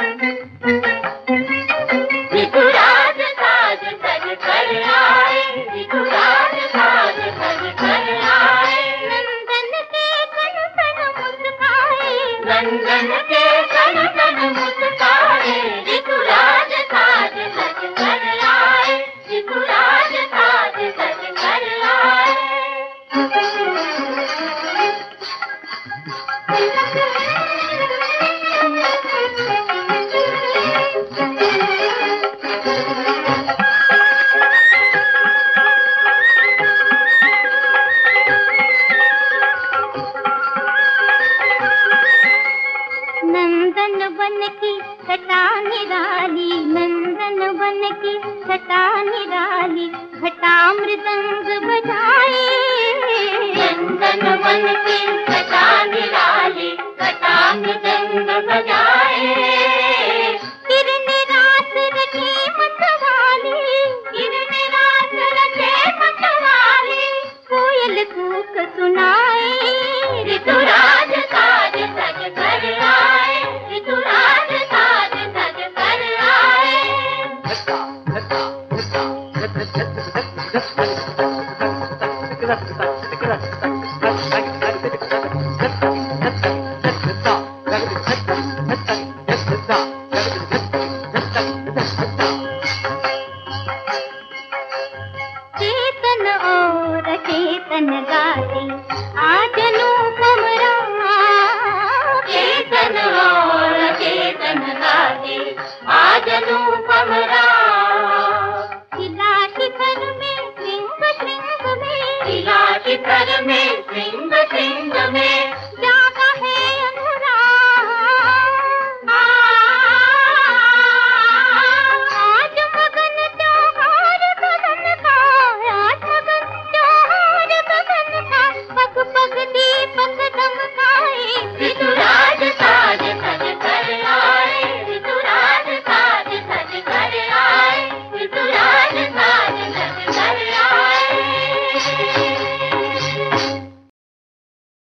ऋतुराज साज सज कर आए, ऋतुराज साज सज कर आए। नंदन के कण कण मुस्काए, नंदन के कण कण मुस्काए। ऋतुराज साज सज कर आए, ऋतुराज साज सज कर आए। नंदन बन की घटा निराली, नंदन बन की घटा निराली, घटा मृदंग बजाए। नंदन बन की घटा निराली, घटा मृदंग बजाए। किरने रात रचे मतवाली, किरने रात रचे मतवाली, कोयल कूक सुनाए। ऋतुराज साज सज कर आए, ऋतुराज साज सज कर आए। चेतन और चेतन गाते आज अनुपम राग, चेतन और चेतन गाते आज अनुपम राग। शिला शिखर में श्रृंग श्रृंग में, शिला शिखर में श्रृंग श्रृंग में,